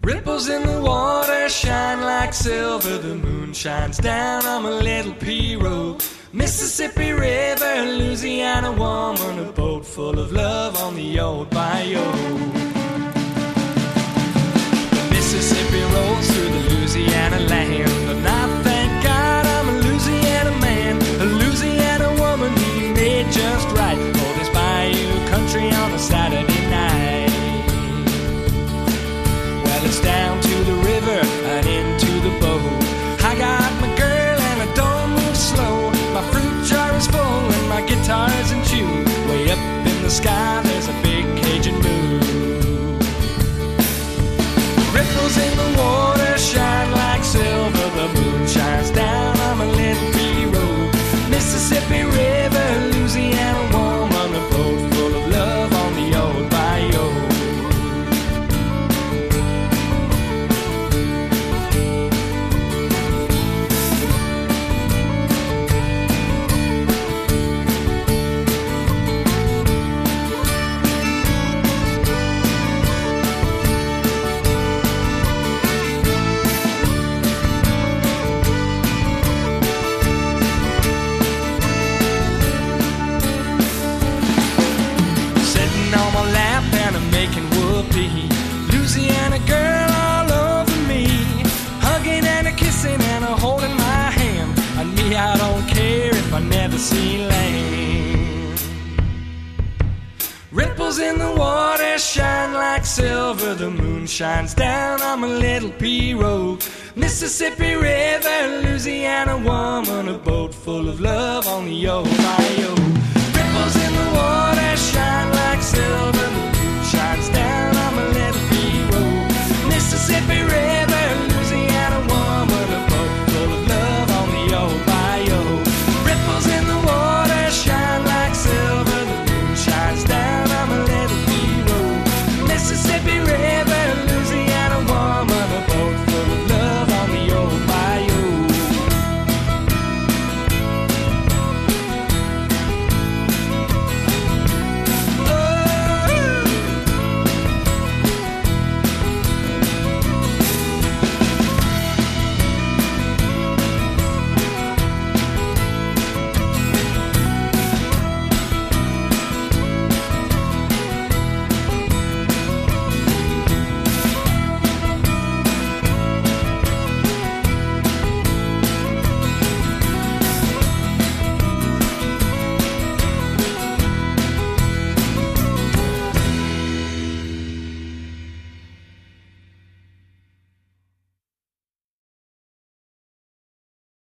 Ripples in the water shine like silver. The moon shines down on my little pirogue. Mississippi River, Louisiana woman, a boat full of love on the old bayou. The Mississippi rolls through the Louisiana land, and I thank God I'm a Louisiana man, a Louisiana woman he made just right for this bayou country on a Saturday night. Well, it's down to the river and into the boat. I got my girl and I don't move slow. My fruit jar is full and my guitar's in tune. Way up in the sky there's a big Cajun moon. Ripples in the water shine like silver. The moon shines down on my little pirogue. Mississippi River, Louisiana woman, a boat full of love on the old bayou. Making whoopee, Louisiana girl all over me, hugging and a kissing and a holding my hand. And me, I don't care if I never see land. Ripples in the water shine like silver. The moon shines down on my little pirogue. Mississippi River, Louisiana woman, a boat full of love on the old bayou. Ripples in the water shine like silver.